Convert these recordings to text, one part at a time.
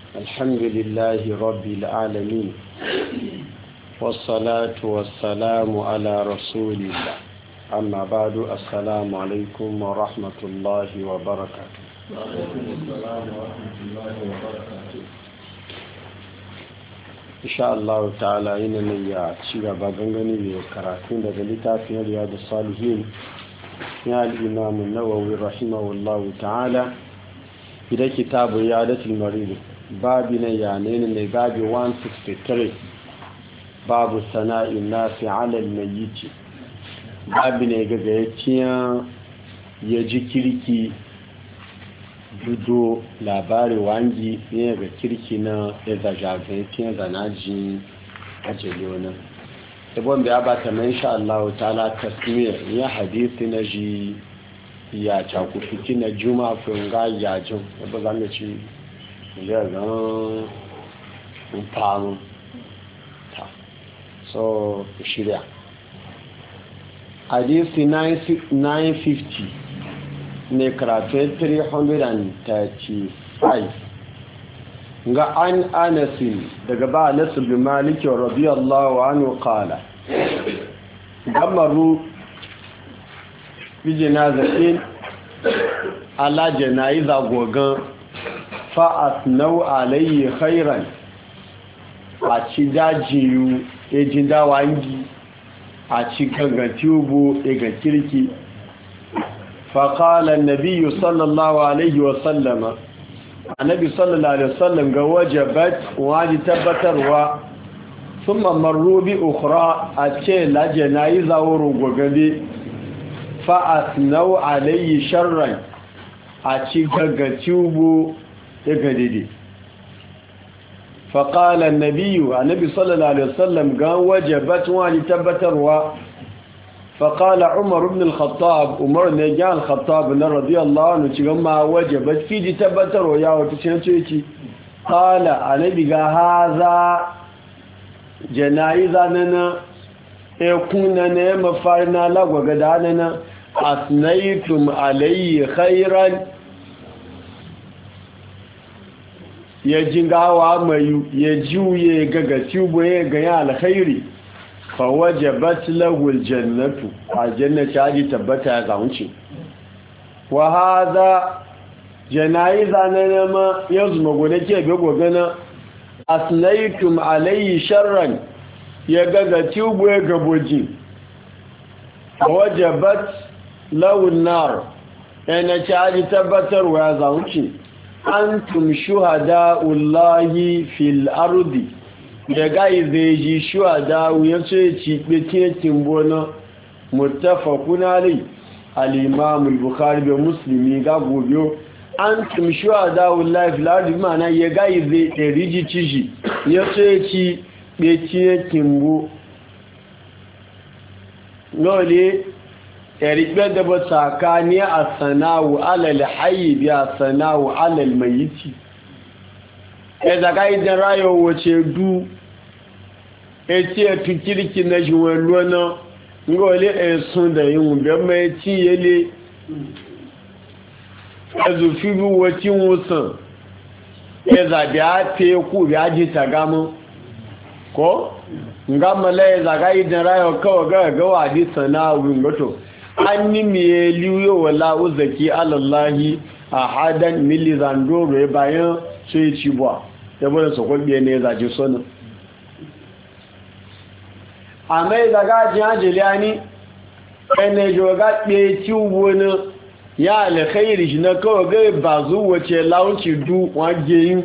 الحمد لله رب العالمين والصلاة والسلام على رسول الله أما بعد السلام عليكم ورحمة الله وبركاته. وعليكم السلام ورحمة الله وبركاته. إن شاء الله تعالى إننا يأتي بغنغني وكراتين دلتا في رياض الصالحين يا الإمام النووي رحمه الله تعالى إلى كتاب رياضة المريض بابنا يعني باب 163 باب ثناء الناس على الميت بابنا يغايتيا yaji kirki dudo labari wangi ne ga kirki na da jagaitiyar zanaji a jeliyonin ibon da ya bata mai insha Allah ta'ala tasmiyar ya hadisi na ji ya cakufiki na juma funga yajin yadda za mu ci zai zan famu ta so shirya hadisi 950 ne karatu 335 ga an anasin daga ba nasu bi maliki radiyallahu anhu qala gamaru bi janazatin ala janaiza gogan fa asnau alayhi khairan a ci dajiyu ejin dawangi a ci ganganti ubu ga kirki fa qala an-nabiy sallallahu alaihi wa sallama annabi sallallahu alaihi wasallam ga wajabat waji tabbatarwa thumma marru bi ukhra ace la janaiza wuru gogabe fa asnau alayhi sharran a ci gaggaci ubu daga dide fa qala an-nabiy annabi sallallahu alaihi wasallam ga wajabat waji tabbatarwa فقال عمر بن الخطاب عمر نجا الخطاب رضي الله عنه كما وجبت في تبتر ويا وتشنتي قال النبي هذا جنائزه لنا يكون نما فارنا لا وغداننا اثنيتم عليه خيرا يجنغاوا mayu ya juye gaga tuboye ga ya alkhairi fawajabat lahul jannatu aljannati aji tabbata ya zaunci wa hadha janaiza nanama yazuma gode ke be gogana asnaytum alayhi sharran ya gaga tubu ya gaboji fawajabat lahul nar ana aji tabbatar wa zaunci antum shuhada'ullahi fil ardi da gai zai ji shuwa da wuyan sai ci ɓeke timbona mutafakun alai al'imamul bukhari da musulmi ga gobe an tim shuwa da wullahi filari mana ya gai zai ɗari ji ciji ya sai ci ɓeke timbo nole ɗarikpe da ba tsakani a sana'u alal hayi biya sana'u alal mayiti ya zaga idan rayo wace du eti etu kirki na jiwon lona ngole esun da yin be mai ti yele azufi bu wati wusan ya zabi a te ku bi aji tagamu ko ngama la zaga idan rayo kawo ga wadi sanawu ngoto anni mi liyo wala uzaki alallahi ahadan milizandoro bayan sai ci bwa ya bada sokol biye ne zaji sonin a mai zaga jihajiliyani ɗane joga ɗe ci wani ya alkhairi shi na kawai gai ba zuwace launci du wajeyin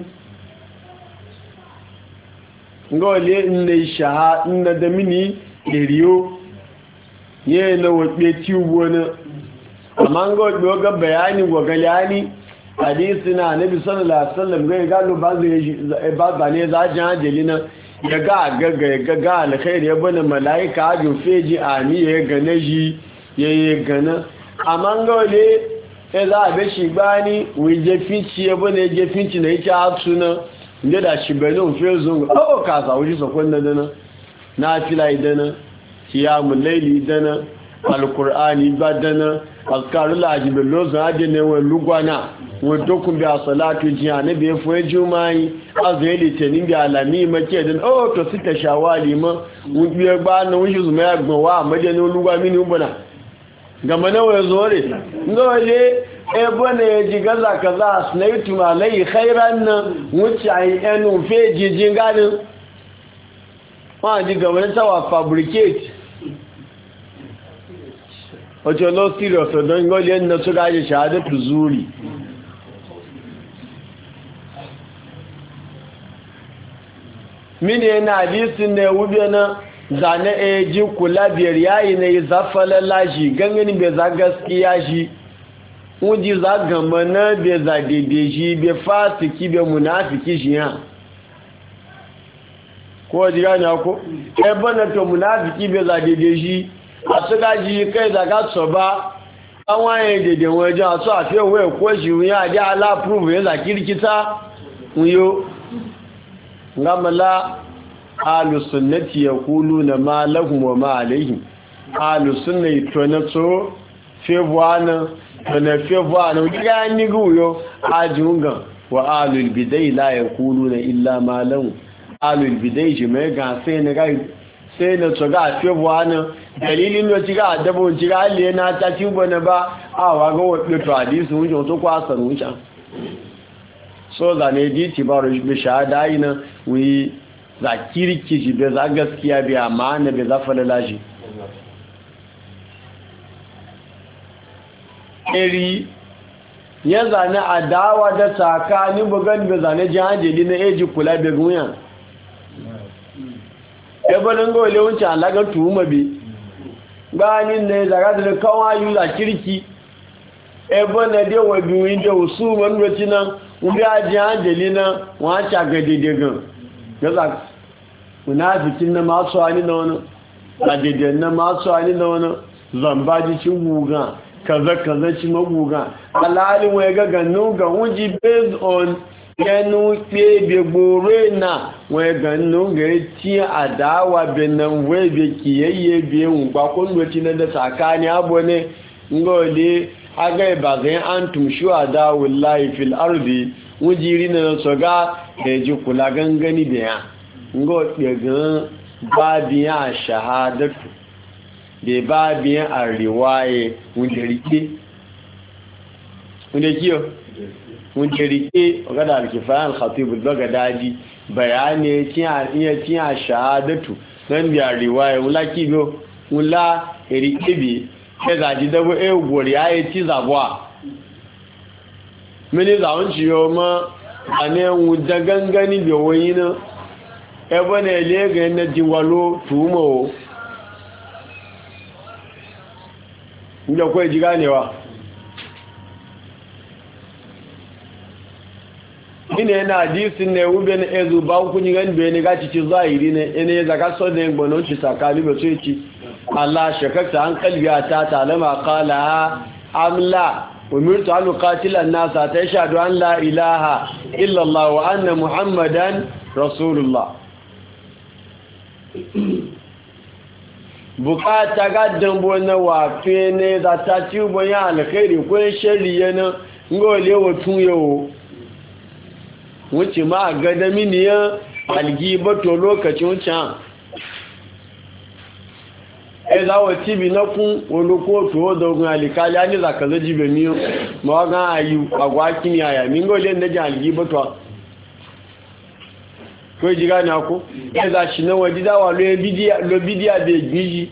gole inda shaha inda da mini ɗariyo yi na waɗe ci wani amma ga bayani gwagaliyani hadisi na nabi sallallahu alaihi wasallam ga galo ba ne za jihajili na ya ga alkhairi ya bane mala'ika ajin feji ami ya gane shi ya yi gane amma ga wale ya za a bai shi bani wai jefinci ya bane jefinci na yake hatsuna inda da shi benin fezon o kasa wuce sakon na dana na fila idana kiyamun laili idana alkur'ani badana azkarul ajibil lozu adene wa lugwana wa dokun bi salatu jiyana bi fuwe jumai azeli tenin bi alami make dan to sita shawali ma mun biya ba na wun zuma ya gbon wa madani lugwa mini ubana gama nawa zore ngole ebone jigaza kaza snaitu malai khairan wuce ai enu feji jinganin wa ji gaba tawa fabricate wato lo serious don ngole na su gaje shahadatu zuri mini yana hadisin ne wube na zane eji kula biyar yayi ne zafala lashi ganganin bai za gaskiya shi wuji za gama na bai za daidai shi bai fasiki bai munafiki shi ya ko ji gani ako ebe na to munafiki bai za daidai shi a su gaji kai daga so ba an waye daidai wajen a su a fiye waya ko shi wuya a da ala prove ya za kirkita wuyo ngamala ahlus sunnati yaquluna ma lahum wa ma alayhim ahlus sunnati tonato fevwana tona fevwana diga ni guyo ajunga wa ahlul bidai la yaquluna illa ma lahum ahlul bidai jimega sai ne ga sai na tsoga fevwana dalilin no tiga dabo tiga le na ta tubana ba awa ga wadda to hadisi mun to kwasa ruca so da ne ji ti baro bi shahada ina wi za kirki shi bai za gaskiya bai amana bai za falala shi iri ya zane adawa da tsakanin bugan bai zane jihajeli na eji kula bai gunya ebonin gole wuce alagar tuhuma bai ganin ne zaga da kawai za kirki ebonin da yawa biyu da wasu manuwaci nan ubi aji hanjali na wancan agadidigan gaza munafikin na masu hali na wani adidan na masu hali na wani zambaji ci guga kaza ci maguga alhali wai ga ganu ga wuji based on yanu ɗebe gbore na wai ganu ga ti adawa benin wai be kiyayye biye wugba kundoci na da tsakani abu ne ngole aga ibazin antum shuhada wallahi fil ardi wujiri na soga da ji kula gangani da ya ngo daga babiyan shahadatu da babiyan arriwaye wanda rike wanda kiyo wanda rike ga da alkifayan khatib al-baghdadi bayani tiya shahadatu dan biya riwaye wala kiyo wala rike bi sai zaji dabo gori ayi ti zabwa mini zawon ciyo ma a ne wuda gangani da wani na ebe na lega na jiwalo tumo inda kawai ji ganewa ina yana hadisin ne wube na ezu ba hukuni gani bai ni gaci ci zahiri ne ina ya zaka so da yin gbanonci sakali ba so ci Allah shakakta an kalbiya ta talama kala amla umirtu an uqatila an-nasa ta yashhadu an la ilaha illa Allah wa anna Muhammadan rasulullah bukata gaddan bona wa fe ne da ta ci bonya alkhairi ko shari'a na ngole wotun yo wuce ma gada miniya algibato lokacin can za wa tibi na kun olukoto da ogun alikali ani zakazo jibe miyo ma wa gan ayu agwaki aya mi ngole nda jan algibato ko jiga ni ako za shi na wadi da wa lo bidia be gbiji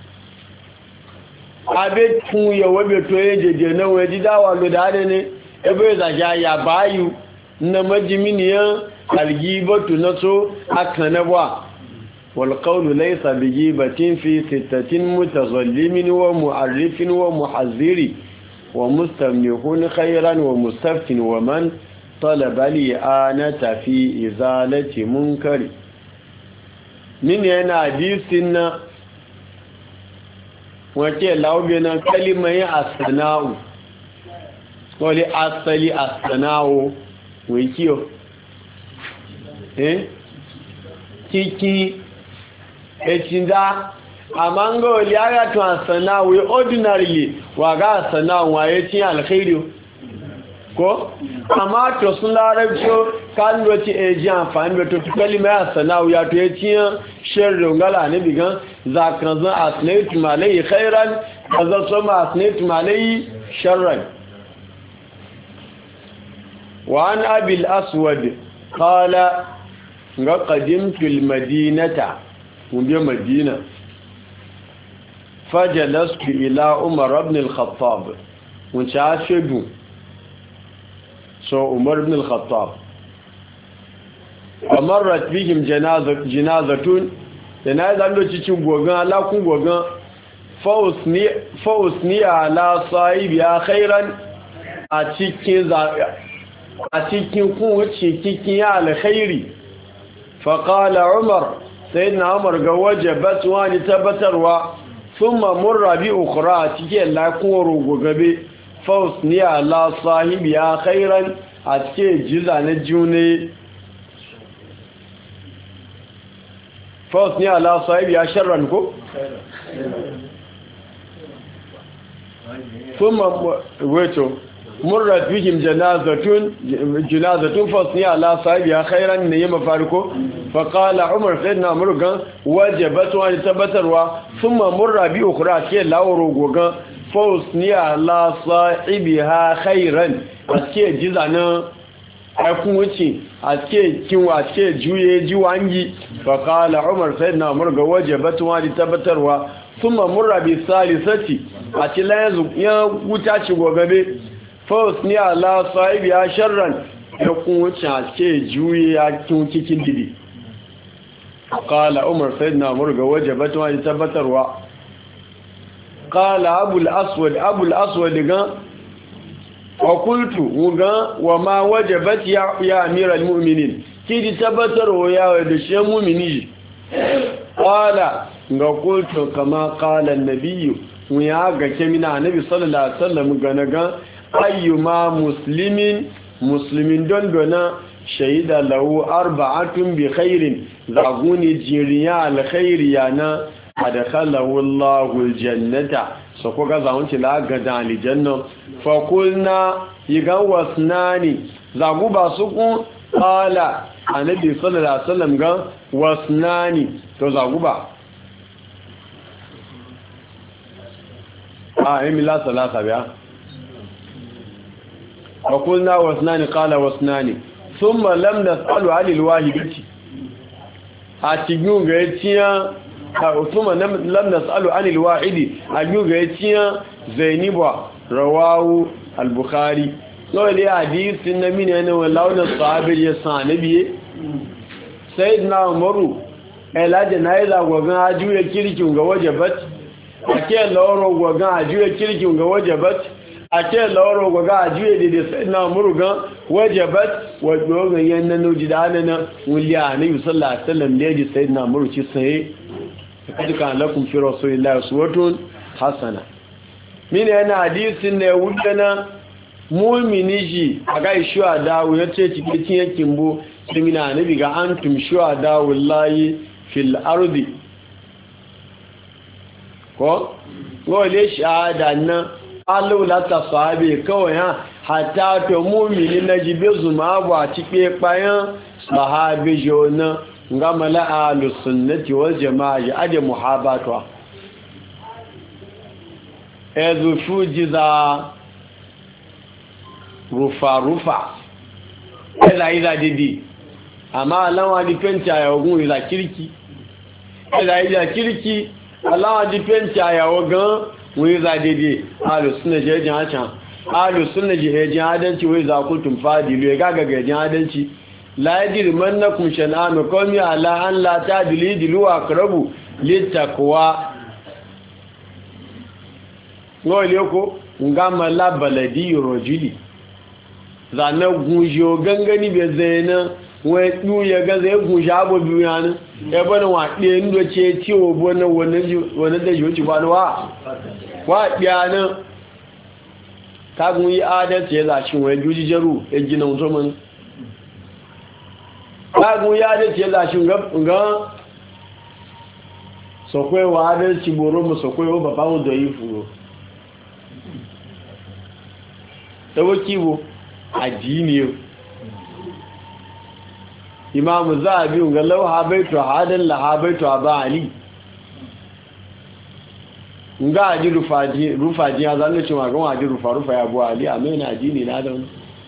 abe tun yo wobe to ejeje na wadi da wa lo da ne ebe za ya bayu na majiminiyan algibatu na so aka na ba walƙaunu laisa bigibatin fi sittatin mutazallimin wa mu'arrifin wa muhazziri wa mustamnihun khairan wa mustaftin wa man talaba li'anata fi izalati munkari min yana hadisin na wace laube na kalimai as-sana'u wali asali as-sana'u wai kiyo kiki echinda amma ga wali aga to sanawi ordinarily wa ga sanawi waye cin alkhairi ko amma to sun larabci kan doci eji amfani da to kalima sanawi ya to cin sharri ngala ne bigan zakan zan asnaytu malai khairan kaza sama asnaytu malai sharran wa an abil aswad qala ga qadimtu al madinata mun bi madina fajalastu ila umar ibn al-khattab mun shashidu so umar ibn al-khattab amarrat bihim janazatun janazan do cikin gogan alakun gogan fausni ala sahibi ya khairan a cikin kun wuce cikin ya alkhairi faqala umar sayyidina umar ga wajabat wani tabbatarwa thumma murra bi ukhra cikin lakun rogogabe fausni ala sahibi ya khairan a cikin jiza na june fausni ala sahibi ya sharran ko thumma wato murrat bihim janazatun fausni ala sahibi ya khairan ne yima farko faqala umar sayyidina murgan wajabat wa tabbatarwa thumma murra bi ukhra cikin lawro gogan fausni ala sahibiha khairan aske jizana aikun wuce aske kinwa aske juye jiwangi fa qala umar sayyidina umar ga wajabatu wa tabbatarwa thumma murra bi salisati atila yanzu ya wuta ci gogabe fausni ala sahibiha sharran aikun wuce aske juye ya kin cikin didi qala umar sayyidina umar ga wajabatu wa tabbatarwa qala abul aswad ga wakultu wuga wa ma wajabat ya amiral mu'minin kidi tabbatarwa ya da shi mu'mini qala ga kultu kama qala an-nabiy mu ya ga kemina annabi sallallahu alaihi wasallam ganaga ayyuma muslimin dondona shahida lahu arba'atun bi khairin zaguni jiriya al-khairiyana adkhalahu Allahu al-jannata so ko ga zawunci la ga dan aljanna fa kulna yigan wasnani zagu ba su ku qala annabi sallallahu alaihi wasallam ga wasnani to zagu ba emila salasa biya fa kulna wasnani qala wasnani thumma lam nas'alu 'ala al-wahidati a cikin ga yaciya ثم لم نسأل عن الواحد أجوغ يتيا زينبا رواه البخاري قال لي حديث النبي أنه ولون الصحابة يسان نبي سيدنا عمر إلا جنائزة وغن أجوغ يكيركي وغوجبت أكي لورو وغن أجوغ يكيركي وغوجبت أكي لورو وغن أجوغ يدي سيدنا عمر وغوجبت وغن يننو جداننا وليا نبي صلى الله عليه وسلم ليجي سيدنا عمر صحيح kad kan lakum fi rasulillahi uswatun hasana mine yana hadisin ne wudana mu'mini ji aga shuhada yace cikin yakin bu dimina nabi ga antum shuhada wallahi fil ardi ko gole shahada nan Allah la ta sahabe kawai ha hatta to mu'mini najibe zuma ba cike payan sahabe jona ngama la ahlus sunnati wal jamaa aje muhabbatwa ezu fujiza rufa ila didi amma alawa dipenta ya ogun ila kirki ila kirki alawa dipenta ya ogun ila didi ahlus sunnati je jan ahlus sunnati je jan adanci wai za kuntum fadilu ga jan adanci la yajrimannakum shan'anu qawmi ala an la tadlilu aqrabu littaqwa ngole ko ngama la baladi rojuli zana gunjo gangani be zaina we du ya ga zai gunja abo duniya e bana wa de ndo ce ci obona wannan da yoci ba wa diana ta gun yi adalci ya zaci wai juji jaru e gina mutum kagun ya da ce lashin ga sokwe wa adalci boro mu sokwe wa baba mu da yifu dawo kiwo addini imam zabi ga law habaitu hadan la habaitu aba ali nga aji rufaji ya zan ce magan aji rufa ya bu ali amina addini na da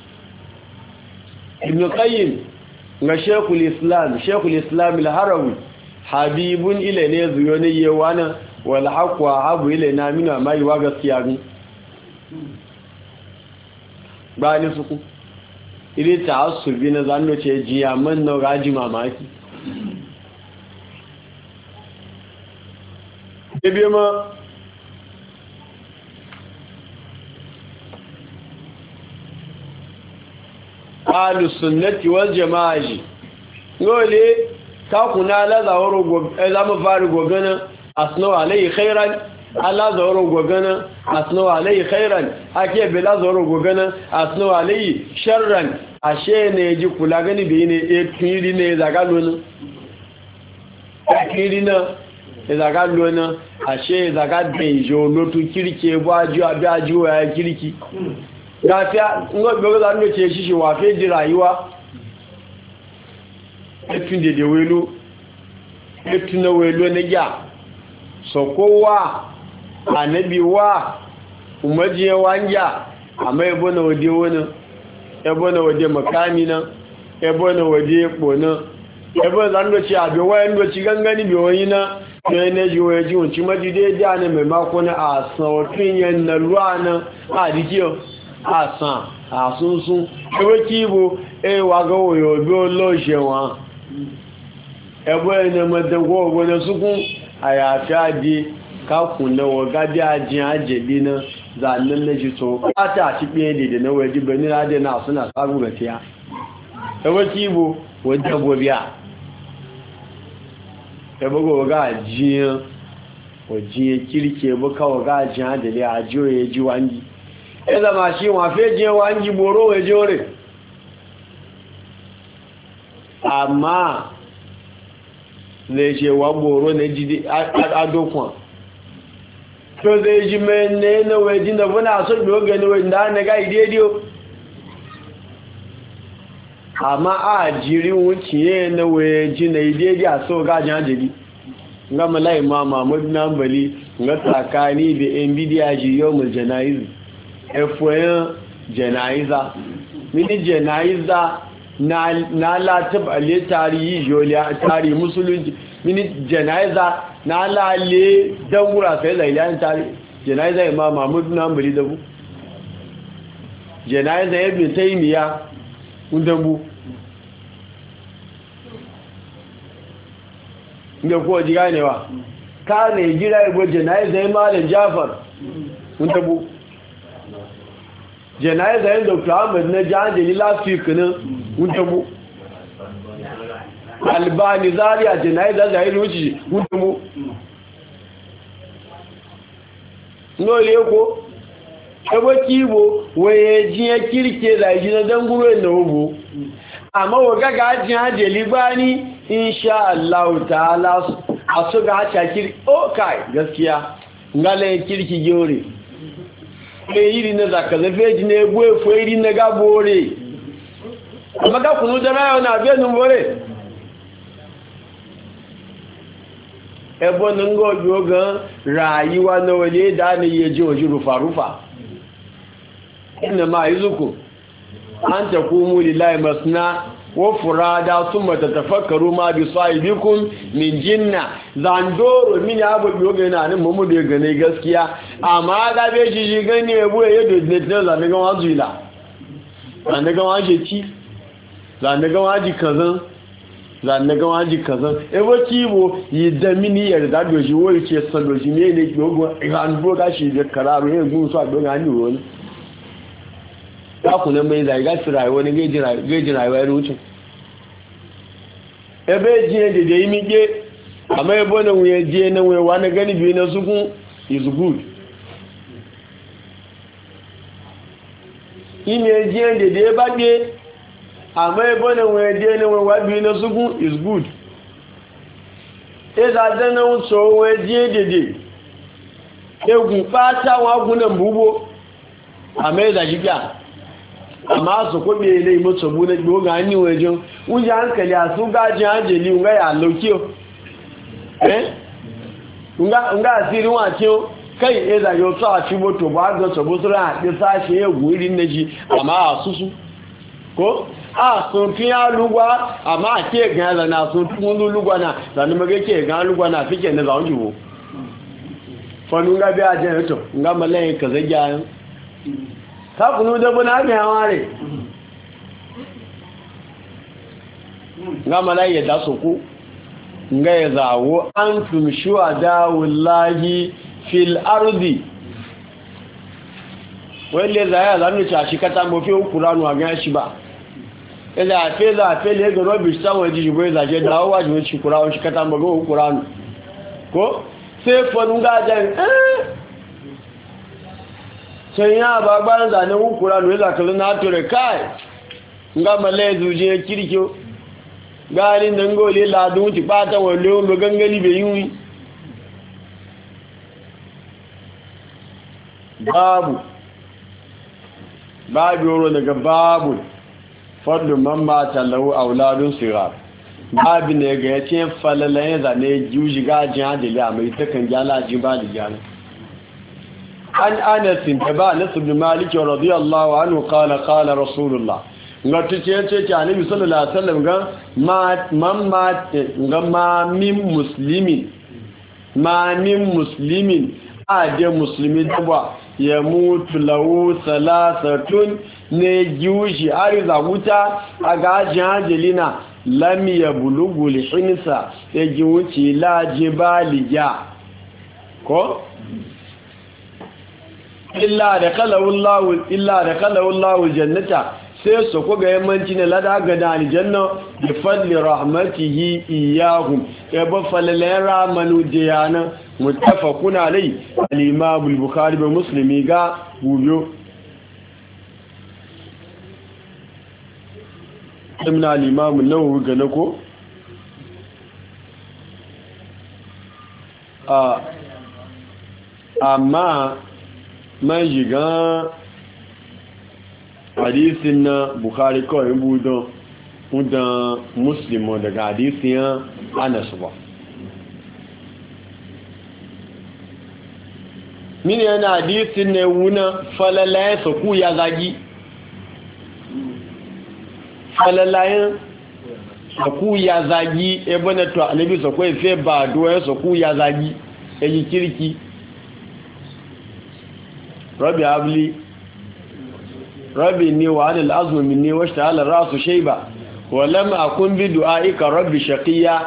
ibn qayyim ga shaykhul islam al-harawi habibun ila ne zuyo ne yewana wal haqwa habu ila na mina mai wa gaskiya ne ba ni suku ile ta'assubi na zanno ce jiya man na gaji mamaki ebe ma ahlus sunnati wal jamaa ngole ka kuna la zawaro go zamu fari gogana asnu alai khairan ala zawaro gogana asnu alai khairan ake bila zawaro gogana asnu alai sharran ashe ne ji kula gani bi ne e kiri ne zaga lona kiri na zaga lona ashe zaga bejo lotu kirke bwaju abaju ya kirki gafiya ngobe za ndo ce shi wa fe ji rayuwa etun de welu etun na welu ne ja so kowa anabi wa umaje wanja amma ebo na wode wona ebo na wode makami na ebo na wode bona ebo za ndo ce abi wa ndo ci gangani bi woni na ne ji wa ji unci majide da ne mai mako na asan tin na ruwana a dikiyo asan asunsun ewe kibo ewa ga oyo bi olóòṣe wọn ẹgbẹ́ ẹni mẹ́tẹ̀kọ́ ọgbọ́nà súnkún àyàfẹ́ àdí kákùn lọ́wọ́ gádí àjíyàn àjẹ̀bí náà zanen lẹ́ṣì tó pátá àti pé èdè náà wẹ́ jíbẹ̀ ní adé náà súnà sáàrùn rẹ̀ tí a ẹwẹ́ kibo wọ́n jẹ́bọ̀ bí a ẹgbẹ́gbẹ́ ọgá àjíyàn òjíyàn kíríkì ẹgbẹ́ká ọgá àjíyàn àjẹ̀lẹ́ àjíyàn jíwáńgí ẹzà máa ṣe wọ́n fẹ́ jẹ́ wá ń jí gbòrò ẹjọ́ rẹ̀ àmá lè ṣe wà gbòrò ní jíde adókùn tó zai jí mẹ́rin ẹnàwẹ̀ jí na fún àṣọ́gbì ogun ẹnàwẹ̀ ìdánilẹ́gá ìdíẹ́díò àmá àjírí wọn tí ẹnàwẹ̀ jí na ìdíẹ́dí àṣọ́gá jájẹ̀dí gama láì máa mahmud nambali ga tsakani da yan bidiyaji yau mul jana'izu efoyin jana'iza mini jana'iza na latab ale tarihi joliya tarihi musulunci mini jana'iza na lale don wura sai zailayen tarihi jana'iza imam mahmud nambali dabu jana'iza ibn taymiya dabu inda kowa ji ganewa ka ne gira igbo jana'iza imanin jafar dabu jana'iza yin dr ahmed na jihajjali lafikunan wuntamu albani zaria jana'iza zahiri wuce wuntamu n'ole ko ebe kibo waye jiya kirke zai na danguro na obo amma waga ga jihajjali bani insha Allah ta'ala a su ga shakir kai gaskiya ngalayen kirki gyore iri na zaka zafe ji na egwu efu iri na gabore amma ga kunu da rayo na benin bore ebo nan go yoga rayuwa na wale da ne yaji waji rufa inna ma yizuku an taqumu lillahi masna wa furada thumma tatafakkaru ma bi sahibikum min jinna zandoro mini abu yoga na nan mu da gane gaskiya amma ga be shi gani ebo yedo ne da ga wazuila zan ga waje ci zan ga waji kazan zan ga waji kazan ebo kibo yi da mini yarda do shi woi ce salo shi ne ne yogo an do ga shi da kararo yin gun so a do ga ni woni ta kuna mai zai ga tsirai wani gejin rayuwa ya rucin ebe jiye da yi mike amma ebe na wuye jiye na wuye wani gani biyu na sukun is good ime jiye da ya baɗe amma ebe na wuye jiye na wuye biyu na sukun is good eza dana so we dede egun pata wa gunan bubo ameza jibia amma su ko be ile mutu bu na go ga ni wajen unja hankali asu gaji ajeli unga ya lokiyo unga asiri wa kiyo kai eza yo to a cibo to ba ga to busura a ɗi sashi ya guri na ji amma a susu ko a sun fi ya lugwa amma a ke gan na sun tun lugwa na zanen maga ke gan lugwa na fi ke na zaun jiwo fanu nga bi a jan to nga malayin ka zai gyayan ta kunu da buna mai haware nga malayin da su ku nga ya zawo an tumshuwa da wallahi fil ardi wale zaya zanu ta shi kata mo fi qur'anu a gan shi ba ila fe le ga robi sawo ji jibo za je dawo wa ji shi qur'anu shi kata mo go qur'anu ko sai fonu ga jan sai ya ba ban da ne qur'anu za ka na tore kai nga male zuje kirkiyo gani nan gole ladun ti pata wallo lo gangani be yuni babu yoro daga babu fadlu man mata lahu auladun sigar babu ne ga yace falalayen zane juji gajin hadili a mai takan jalaji ba da jana an anasin da ba nasu bin maliki radiyallahu anhu qala rasulullah ga tuce yace ce annabi sallallahu alaihi wasallam ga ma min muslimin ade musulmi dabba ya mutu lahu salasatun ne giwushi ariza wuta a gajin hajjalina lam ya bulugu lihinsa ya giwuci laji baliya ko? illa da kalawullahu jannata sai su ku ga yammanci na lada ga da aljanna da fadli rahmatihi iyahum ya ba falalayen ramanu jiyana متفقون عليه الإمام البخاري ومسلم قال ويو من الإمام النووي قالكو أما ما يجي حديثنا بخاري كو يبودو ودا مسلم ودا حديثنا أنس با mini yana hadisin ne wuna falalayen ku ya zagi falalayen ku ya zagi ebe na to anabi so ko ife ba duwa ku ya zagi eji kirki rabbi abli rabbi ni wa anil azmu minni wa ishta'ala ra'su shayba wa lam akun bi du'aika rabbi shaqiya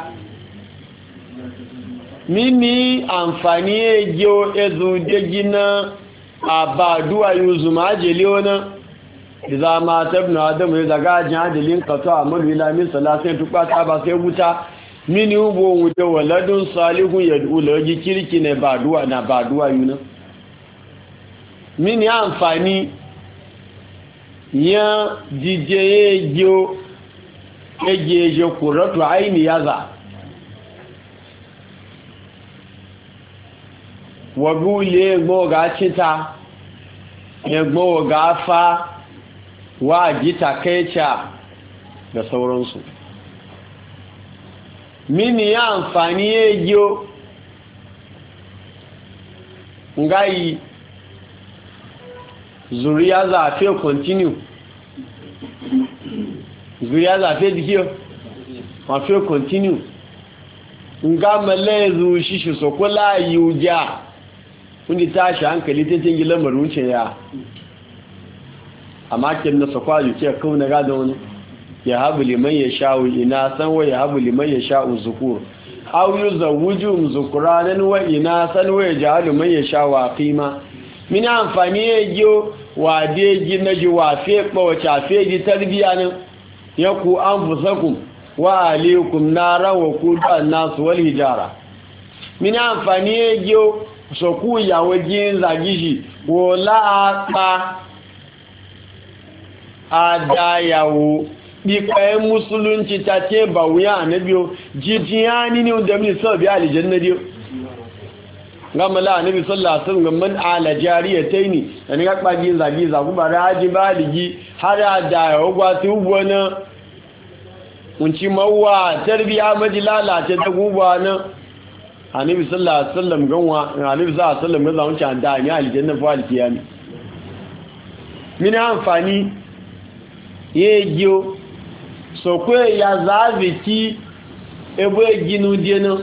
mini amfani ejo ezu dejina abaduwa yuzuma jeliona idza ma tabna adam ya daga jadilin qata amru ila min salatin tukata ba sai wuta mini ubo wuta waladun salihun yad'u laji kirki ne baduwa na baduwa yuna mini amfani ya dije ejo kuratu aini yaza wagule gboga cita ya gboga fa wa jita kaica da sauransu mini ya amfani ejo ngai zuriya zafe continue zuriya zafe dikiyo mafe continue nga malezu shishi sokola yuja kundi tashi hankali ta tingi lamarin wuce ya amma kin na sakwa yuce kawai na gada wani ya habu liman ya sha'u ina san wa ya habu liman ya sha'u zukur aw yuzawwiju zukuranan wa ina san wa ya ja'alu man ya sha'u aqima min amfani yajo wa deji naji wa fe bawacha fe ji tarbiya nan yaku anfusakum wa alaikum nara wa kudu nasu wal hijara min amfani yajo soku yawo jin zagiji wo la pa adayawo kayan musulunci ta ce ba wuya annabiyo jijiyani ne da mun so bi aljanna dio gama la annabi sallallahu alaihi wasallam man ala jariyataini dan ga kwaji zagi zagu ba raji baligi har da yogwa tu gona unci mawa tarbiya majilala ta da gubana annabi sallallahu alaihi wasallam ganwa annabi sallallahu alaihi wasallam ga zaunci anda ni aljanna fa alkiyami mina amfani yejo so kwe ya zaviki ebe ginu diena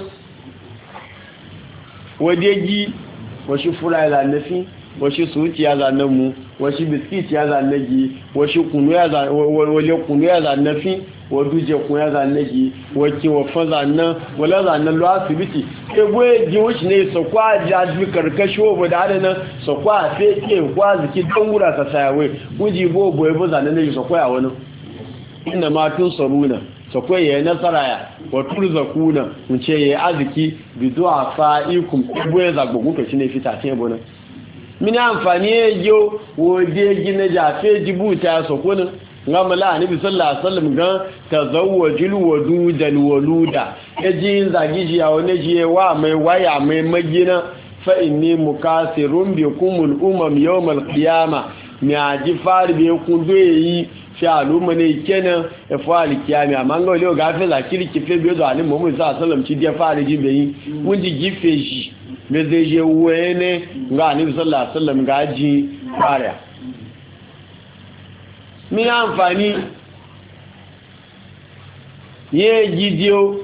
wadeji washi fura ya zannafi washi suci ya zannamu washi biskit ya zannaji washi kunu ya zannafi waduje kun ya zannaji wake wafa zannan wala zannan lo asibiti ebe ji wuce ne so kwa jaji karkasho ba da adana so kwa feke kwa ziki don wura ta sayawe kuji bobo ebe zannan ne so kwa ya wani inna ma tun saruna sakwai ya yi nasara ya wato zakuna mun ce ya yi arziki bidu a fa'ikum ibu ya zagbogun ka shi ne fita ce bonan mini amfani ya yi wode gina jafe jibuta ya sakunan gama la'anibi sallallahu alaihi wasallam gan tazawwajul wadudal waluda yaji zagi ji ya wani ji wa mai waya mai magina fa inni mukasirun bikumul umam yawmal qiyamah mi aji fari be kun do yi fi aluma ne kenan e fari kiyami amma ga le ga fe la kirki fe be do ani muhammad sallallahu alaihi wasallam ci dia fari ji be yi mun ji gife shi me zai je wene ga ani sallallahu alaihi wasallam ga ji fara mi amfani ye gidiyo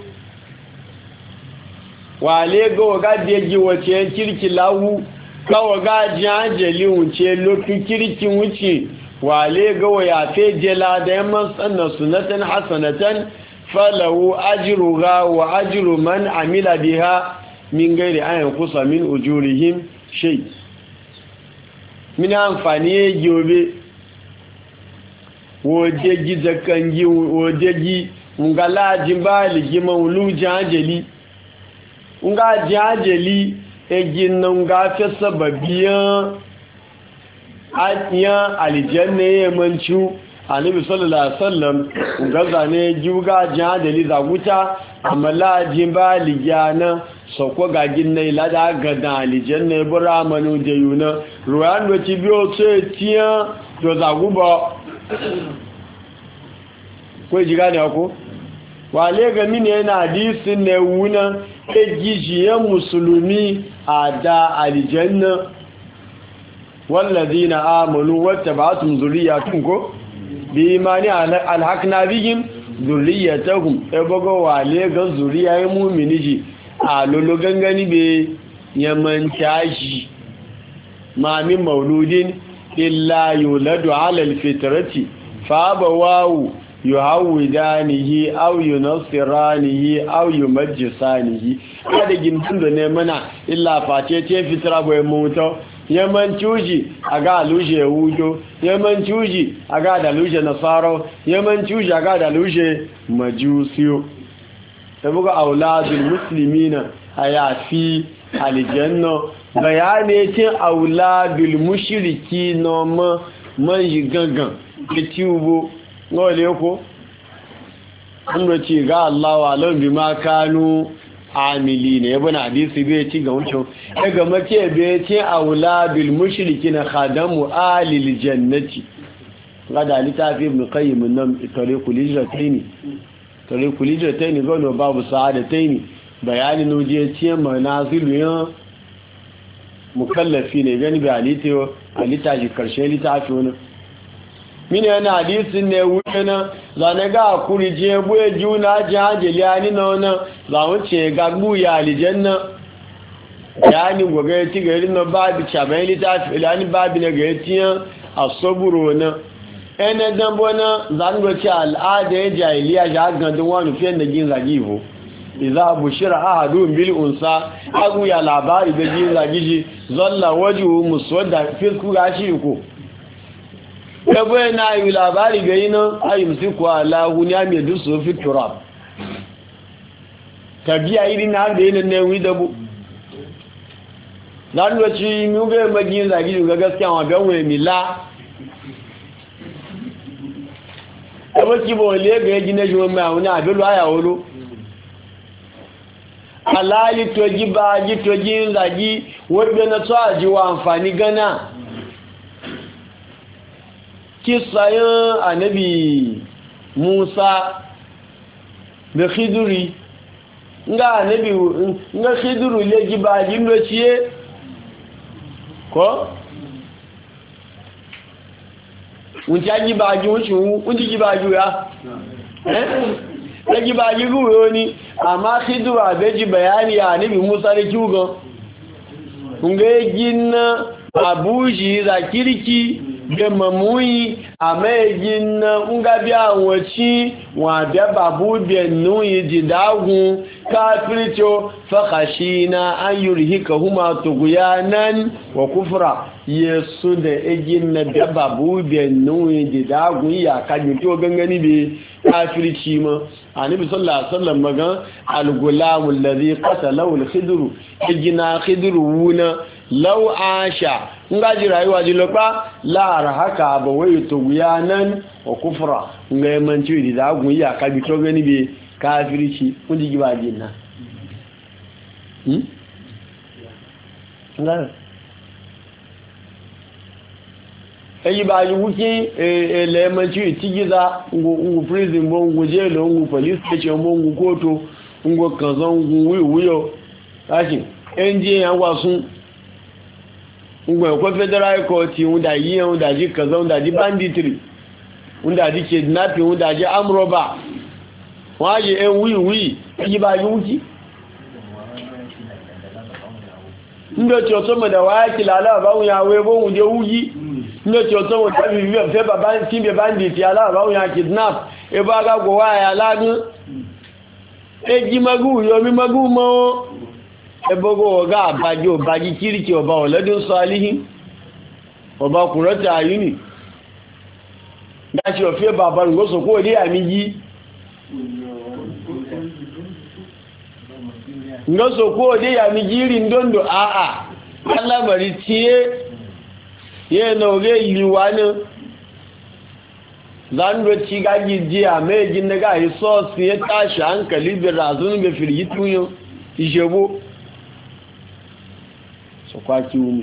wale go ga deji wace kirki lawu kawo ga jajeli wuce lokin kirkin wuce wale ga ya fejela da yamman sannan sunatan hasanatan falahu ajruha wa ajru man amila biha min gairi ayan kusa min ujurihim shay min amfani yobe wojeji zakanji wojeji ngalaji baligi mawlu jajeli nga jajeli egin nan ga fi sababiyan atiyan aljanna ya mancu annabi sallallahu alaihi wasallam ga zane juga jadali zaguta amala jimba ligana sokwa ga ginne lada ga da aljanna buramanu da yuna ruwan do ci biyo ce tiya do zaguba ko jiga ne ko wale ga mini yana hadisin ne wuna ejijiyan musulmi a da aljanna wallazina amanu wattaba'tum zurriyatuhum ko bi imani alhaqna bihim zurriyatuhum ebogo wale ga zuriyayi mu'mini ji a lolo gangani be yaman tashi ma min mauludin illa yuladu ala alfitrati fa bawawu yuhawidanihi aw yunasiranihi aw yumajjisanihi kada gindin da ne mana illa face ce fitra boye muto yaman cuji aga aluje wudo yaman cuji aga da luje nasaro yaman cuji aga da luje majusiyo sabuga auladul muslimina ayafi aljanna bayane ce auladul mushriki no man yi gangan ke tiubo ngole ko ando ci ga Allah wa lam bima kanu amilina yabo na hadisi bai ci ga wucin daga make bai ce auladul mushrikin khadamu alil jannati gada litafi ibn qayyim nan tariqul hijratayn gono babu sa'adatayn bayani nuje ce manazilu mukallafi ne gani bi alitaji karshe litafi wannan mini yana hadisin ne wuyana zane ga kuri je buye juna jihajili yani na wani zaunce ga buya alijanna yani gwaga ya ci gari na babi cabayin littafi ilani babi na gari tiyan a soburo na ene dambo na zangoci al'ada ya jahiliya shi agandun wani fiye da gin zagivo iza bushira ahadun bil unsa agu ya labari da gin zagiji zalla wajihu muswadda fisku gashi ko ebe na yi labari ga yi nan ayyumsi kuwa lahu ya mai dusu fi turab tabiya iri na da yi nan ne wi dabu zanuwaci nuga magin zagi ga gaskiya wa gan wai mila ebo ki bo le ga ji na jo ma una abelu aya olo alali to ji ba ji to ji zaji wadda na so aji wa amfani gana kisayen annabi Musa da Khidri nga Khidru le ji ba ji ndo ciye ko unja ji ba ji unji ji ba ju ya ji ba ji ruwo ni amma Khidru abeji bayani ya annabi Musa da kiugo unge jinna abuji za kiriki da mamuyi a maijin na ngabi àwọn tí wọ́n àbẹ́ bàbú bẹ̀nú ìjìdágún káfírítíò fàkàṣíná ayyùrì híkà húnmà tògúyá nan wà kúfúra yẹsù da egin na bẹ́ bàbú bẹ̀nú ìjìdágún iyaka tí ó gangani bẹ káfírítíì ma a níbi sallallahu magan algulamun lari kasa lawul khidru egina khidru wuna lau asha ngaji rayuwa ji lokpa lara haka ba wai to guya nan wa kufra ngai manci da gun ya ka bi to gani be kafirci kun ji ba jin na ngai ayi ba yi wuki le manci tigiza ngu prison bo ngu jelo ngu police station bo ngu koto ngu kanzon ngu wuyo tashi enje yan wasun ngbe ko federal court unda yi unda ji kaza unda ji banditry unda ji kidnapping unda ji amroba waje wiwi yi ba yuki ndo ti o to mo da wa ki lala ba un ya we bo un je wuyi ndo ti o to mo ta bi fe baba ti be bandit ya la ba un ya kidnap e ba ga go wa ya lagun e ji magu yo mi magu mo ebogo ọ̀gá àbájò bájí kíríkì ọba ọ̀lẹ́dún sọ́líhìn ọba kùrọ́tà àyúnì dáṣì ọ̀fẹ́ bàbá rùgbọ́sọ̀ kó dé àmì yí ngọ́sọ̀ kó dé àmì yí rí ndóndò àà alábàrí tí yẹ́ na orí ìlúwa ní zandoci gaji jí àmẹ́jì nígbà yí sọ́ọ̀sì yẹ́ táṣì hankali bẹ̀rẹ̀ àzúnúgbẹ̀ fìrì yí túnyọ ìṣẹ́bó سقاكيومي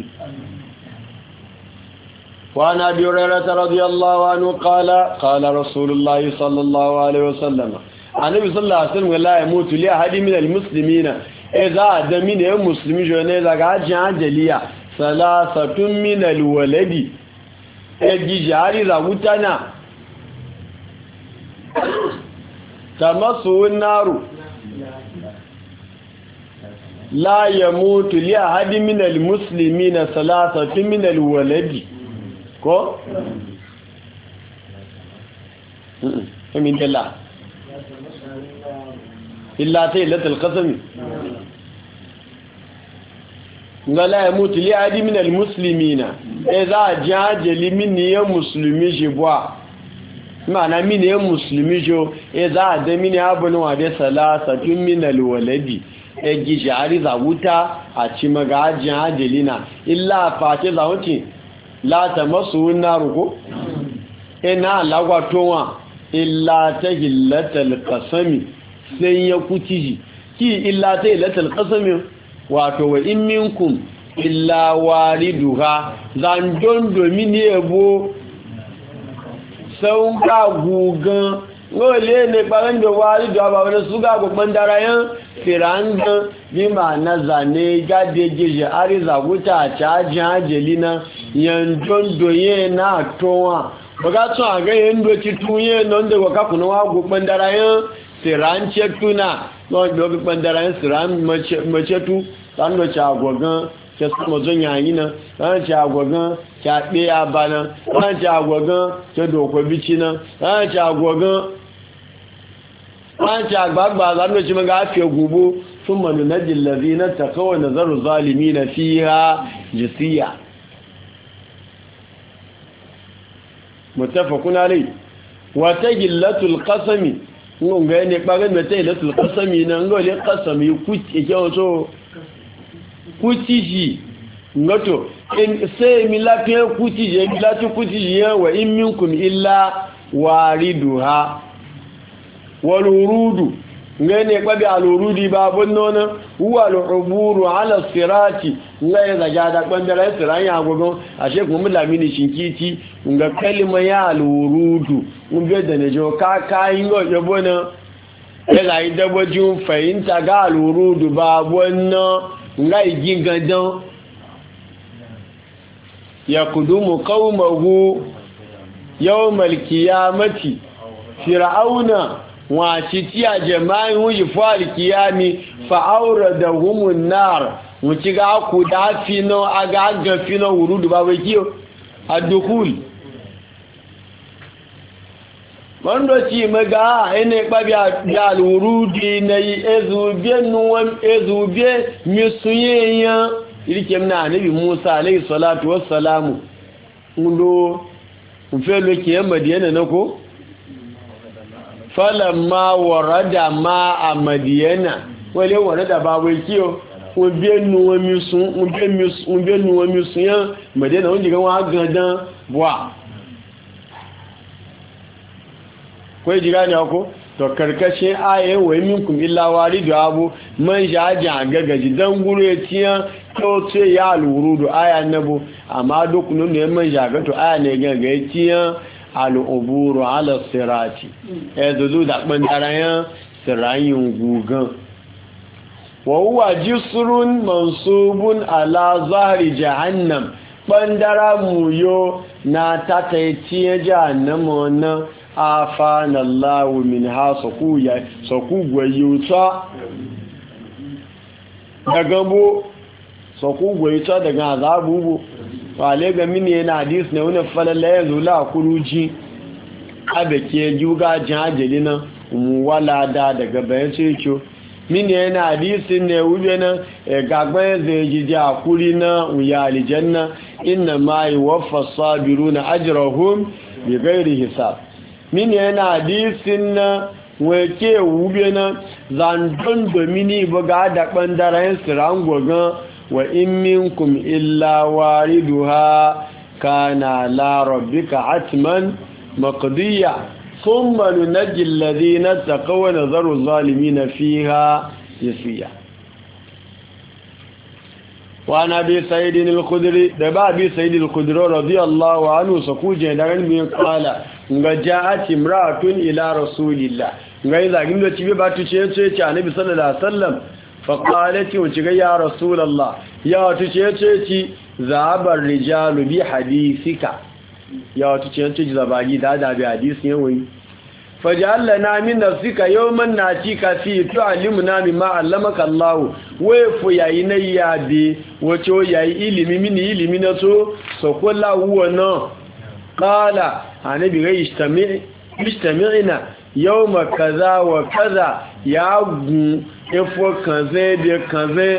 وعن أبي هريرة رضي الله عنه قال رسول الله صلى الله عليه وسلم النبي صلى الله عليه وسلم لا يموت لأحد من المسلمين إذا أدمين المسلمين جوانا إذا قاعد جليا ثلاثة من الولد أجي جاري رغوتنا تمسه النار لا يموت لأحد من المسلمين ثلاثة من الولد كو من الله إلا تيلة القسم لا يموت لأحد من المسلمين إذا جاجل من المسلمين جبوا معنى من المسلمين جو إذا أدمين أبنوا هذه ثلاثة من الولد egi jari zawuta a ci magajin ajalina illa face zawuci la ta masu naruko ina lagwatowa illa ta hillatal kasami sai ya kutiji ki illa ta hillatal kasami wato wa in minkum illa wariduha zan don domini ebo sau ga gugan ngole ne baran da waridu ba wani su ga gubban darayan firanga bima na zane gade geje ariza guta caji hajeli na yanjon doye na towa baga tun aga yando ci tunye non da waka kuna wa gubban darayan firance tuna non da gubban darayan siran mace tu dan do cha gogan ke samo zon yayi na dan cha gogan cha be abana dan cha gogan ke doko bici na dan cha gogan wancan agbagba zanen ci maga fiye gubo sun manu na jillazi na takawa nazaru zalimi na fiha jisiya mutafakuna rai wata gillatul kasami ngonga ne kparin mata gillatul kasami na ngole kasami kutiji ngato sai mi lafiya kutiji mi lafiya kutiji wa in minkum illa wariduha wal wurudu ngene kwabi al wurudi babun nona huwa al uburu ala sirati ngai da jada bandara siran ya gogon ashe kuma lamini shinkiti nga kalima ya al wurudu umbe da ne jo ka ingo yobona ela idabojun fahimta ga al wurudu babun no ngai gingadan yakudumu qaumahu yawmal qiyamati fir'auna wa citiya jama'in wuji fa'al qiyami fa awradahumun nar wuci ga ku da fino aga ga fino wurudu ba wai kiyo adukul mando ci maga ene babi al wurudi nayi ezubie misuyeya ilike mna annabi Musa alayhi salatu wassalamu ndo mfelo ke Madiyana nako falamma warada ma a Madiyana wale warada babu kiyo ubenu wa misun ya Madiyana wonji ga wa gadan bwa ko jira ne ko to karkashin aye wa minkum illa walidu abu man jaja gagaji dan gure tiya to ce ya alwurudu aya nabo amma duk nun ne man jaga to aya ne gagaji tiya al'uburu ala sirati ezuzu da bandarayan sirayin gugan wa huwa jisrun mansubun ala zahri jahannam bandara muyo na tataitiye jahannama na afana Allahu min ha saku gwayuta daga bo saku gwayuta daga azabu wale ga mini yana hadis ne wani falalla ya zula kuruji abeke juga jajeli na wala da daga bayan cece mini yana hadisin ne wube na gagban zai jiji a kuri na wuya alijanna inna ma yi waffa sabiru na ajirahun bi gairi hisab mini yana hadisin na wake wube na zandon domini buga da ɓandaren sirangogon wa in minkum illa wariduha kana la rabbika atman maqdiya thumma nunajji alladhina taqaw wa nadharu adh-dhalimina fiha yasiya wa nabi sayyid al-khudri da ba bi sayyid al-khudri radiyallahu anhu sakuje da ran min qala nga ja'at imra'atun ila rasulillah nga zagin da cibe ba tuce ce annabi sallallahu alaihi wasallam faƙalati wace ga ya rasulallah ya wata ce zaɓar rijalu bi hadisika ya wata ce zabagi da bi hadisi yawon fajalla na min nafsika yawman natika fi tu'allimuna mimma allamaka Allah wa fu yayi na yabe wace yayi ilimi mini ilimi na so kullahu wana qala anabi ga istami'ina yawma kaza wa kaza ya gu efo kanze bi kanze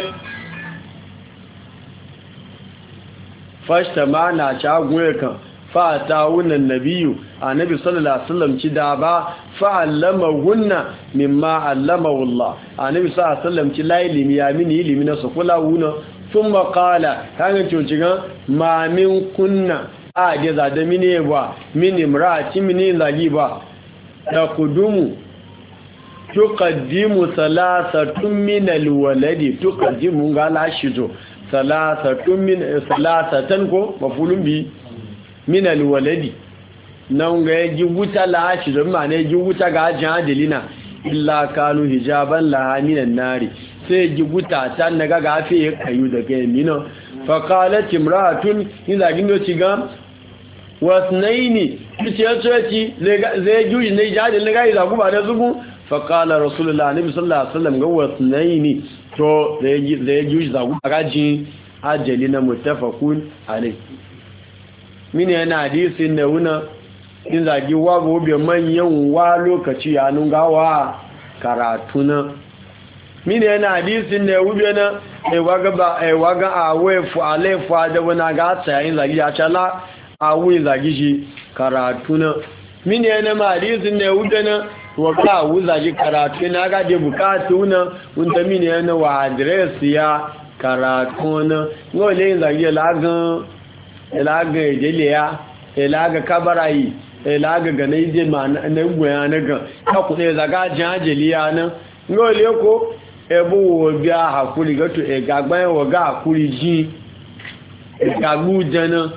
fashta mana cha gun kan fa ta wunan nabiyu annabi sallallahu alaihi wasallam ci da ba fa allama gunna mimma allama wallah annabi sallallahu alaihi wasallam ci la ilimi ya mini ilimi na su kula wuna thumma qala kan cikin ma min kunna a da za da mini ba mini imra'ati mini zagi ba da kudumu tuqaddimu thalathatun min alwaladi tuqaddimu gala shizo thalathatan ko mafulun bi min alwaladi nan ga yaji wuta la shizo ma ne ji wuta ga jadilina illa kanu hijaban la minan nari sai ji wuta ta naga gafe kayu daga mina fa qalat imra'atun idza gindo ciga wasnaini kici zai juji ne jadilin ga iza ku ba da zugu faƙala rasulullah nabi sallallahu alaihi wasallam ga wasnaini to zai juji zagu agaji ajali na muttafaqun alai mini yana hadisin da wuna in zagi wa gobe manyan wa lokaci ya nungawa karatuna mini yana hadisin da wube na waga awefu alefu da wuna ga tsayin zagi ya cala awe zagi shi karatuna mini yana ma hadisin da wube na waka wuzaji karatu na ga da bukatu na wanda mini yana wa adres ya karatu na ngole zagi lagan ejele ya elaga kabarayi laga ga na ije ma na goya na ga ka ku ne zaga jajeliya nan ngole ko ebu wo bia hakuri ga to e gagba wo ga hakuri ji e gagbu jana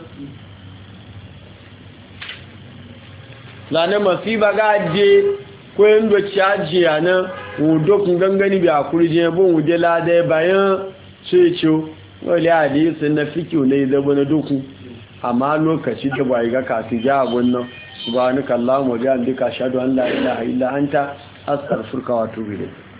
la na masiba ga je ko ndo chaji ana wo dokun gangani bi hakuri je bo wo de la de bayan cecho ngole hadisi na fikiu ne da bana dokun amma lokaci da bai ga ka tija wannan subhanakallahumma wa bihamdika ashhadu an la ilaha illa anta astaghfiruka wa atubu ilayk